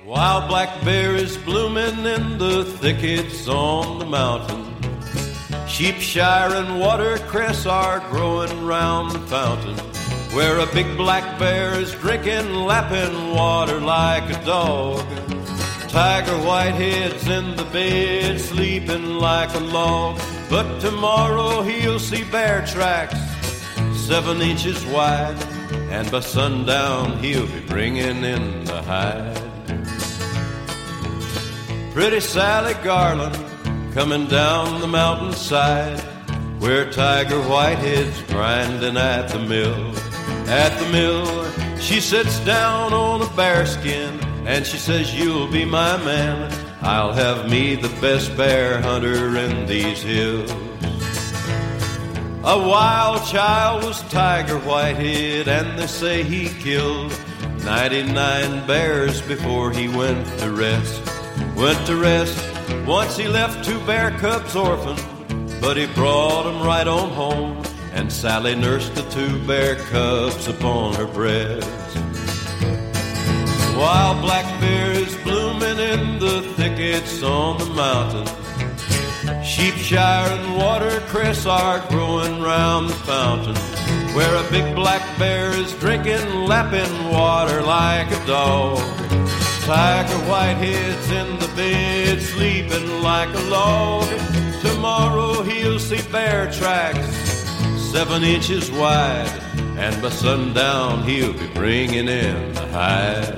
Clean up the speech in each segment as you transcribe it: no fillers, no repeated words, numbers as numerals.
While black bear is blooming in the thickets on the mountain, sheepshire and watercress are growing round the fountain, where a big black bear is drinking, lapping water like a dog. Tiger Whitehead's in the bed, sleeping like a log. But tomorrow he'll see bear tracks 7 inches wide, and by sundown he'll be bringing in the hide. Pretty Sally Garland coming down the mountainside, where Tiger Whitehead's grinding at the mill. At the mill, she sits down on a bearskin, and she says, you'll be my man. I'll have me the best bear hunter in these hills. A wild child was Tiger Whitehead, and they say he killed 99 bears before he went to rest. Went to rest. Once he left 2 bear cubs orphaned, but he brought them right on home, and Sally nursed the 2 bear cubs upon her breast. While black bear is blooming in the thickets on the mountain, sheepshire and watercress are growing round the fountain, where a big black bear is drinking, lapping water like a dog. Tiger Whitehead's in the bed, sleeping like a log. Tomorrow he'll see bear tracks 7 inches wide, and by sundown he'll be bringing in the hide.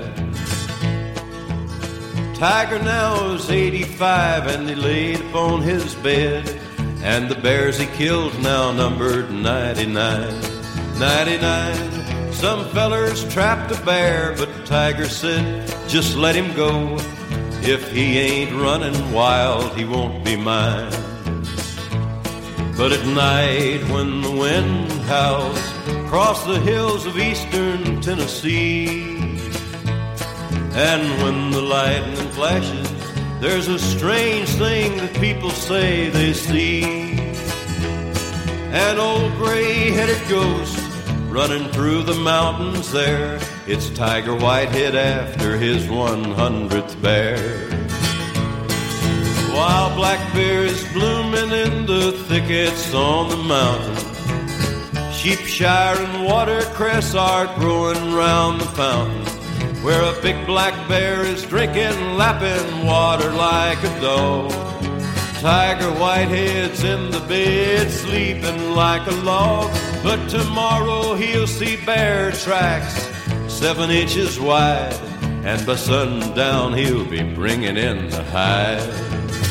Tiger now is 85, and he laid upon his bed, and the bears he killed now numbered 99. 99. Some fellers trapped a bear, but Tiger said, just let him go. If he ain't running wild, he won't be mine. But at night when the wind howls across the hills of eastern Tennessee, and when the lightning flashes, there's a strange thing that people say they see. An old gray-headed ghost running through the mountains there. It's Tiger Whitehead after his 100th bear. While black bear is blooming in the thickets on the mountain, sheepshire and watercress are growing round the fountain, where a big black bear is drinking, lapping water like a dog. Tiger Whitehead's in the bed, sleeping like a log. But tomorrow he'll see bear tracks 7 inches wide, and by sundown he'll be bringing in the hide.